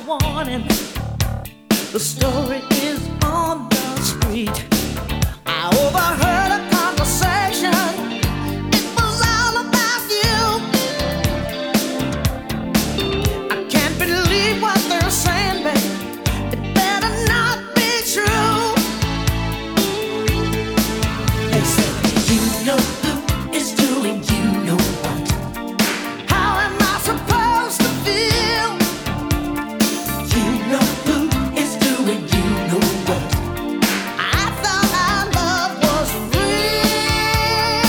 warning. The story is on the street. I overheard a conversation. It was all about you. I can't believe what they're saying, babe. It better not be true. They say you know who is doing you know what. How am I supposed to feel? You know who is doing you know what. I thought our love was real.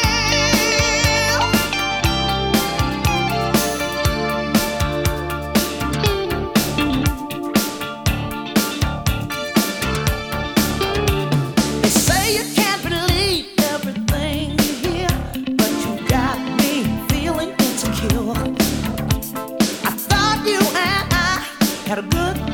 They say you can't believe everything you hear, but you got me feeling insecure. I thought you and I had a good